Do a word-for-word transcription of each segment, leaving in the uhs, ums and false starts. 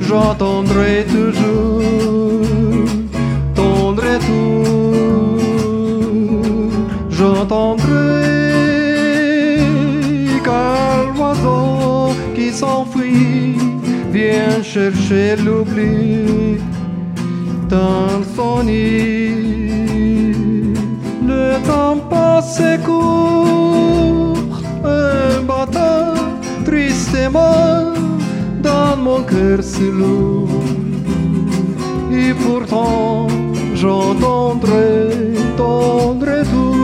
j'entendrai toujours ton retour. J'entendrai car l'oiseau qui s'enfuit vient chercher l'oubli dans son nid. Le temps passe court, un matin tristement dans mon cœur se loue. Et pourtant j'entendrai ton retour.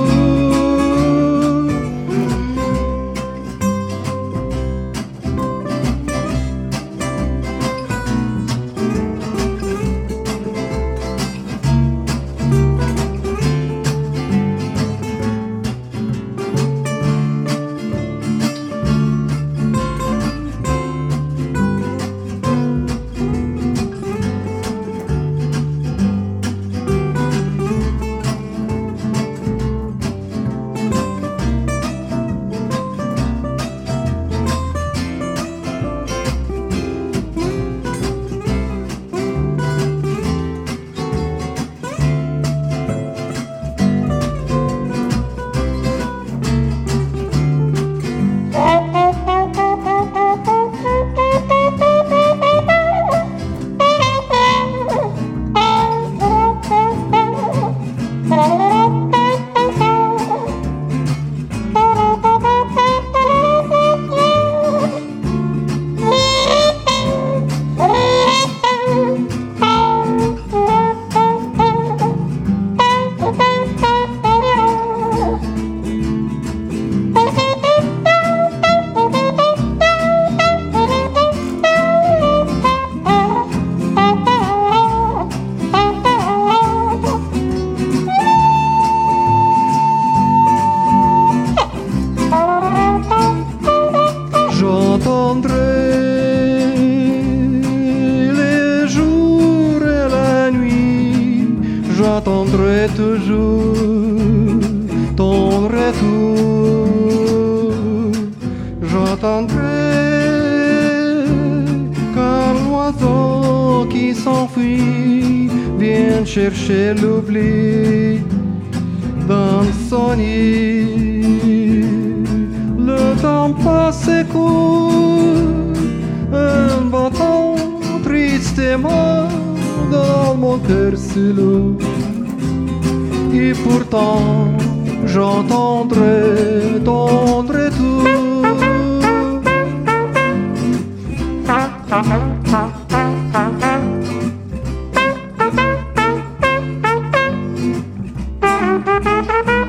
J'entendrai les jours et la nuit, j'attendrai toujours ton retour. J'attendrai car l'oiseau qui s'enfuit vient chercher l'oubli dans son nid. Le temps passe court, un bâton tristement dans mon cœur se loue. Et pourtant j'entendrai ton retour. Thank you.